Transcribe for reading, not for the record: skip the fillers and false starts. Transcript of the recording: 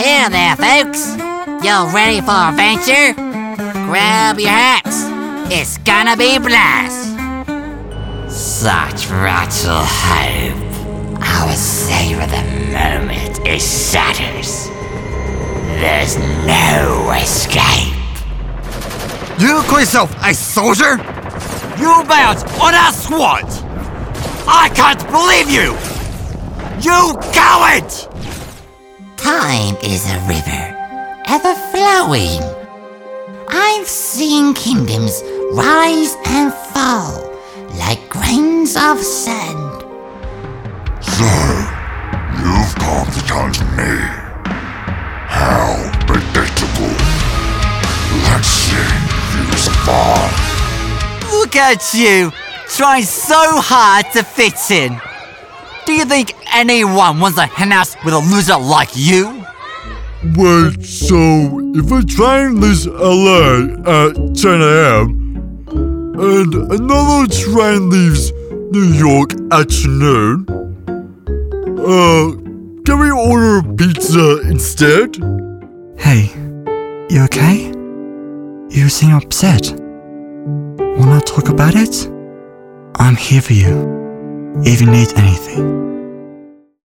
Here there, folks. You ready for adventure? Grab your hats. It's gonna be a blast. Such brutal hope. Our savor the moment it shatters. There's no escape. You call yourself a soldier? You bounce on a squad! I can't believe you! You coward! Time is a river, ever flowing. I've seen kingdoms rise and fall like grains of sand. So, you've come to challenge me. How predictable. Let's see if you survive. Look at you, trying so hard to fit in. Do you think anyone wants to hang out with a loser like you? Wait, so if a train leaves LA at 10 a.m. and another train leaves New York at noon, can we order pizza instead? Hey, you okay? You seem upset. Wanna talk about it? I'm here for you, if you need anything.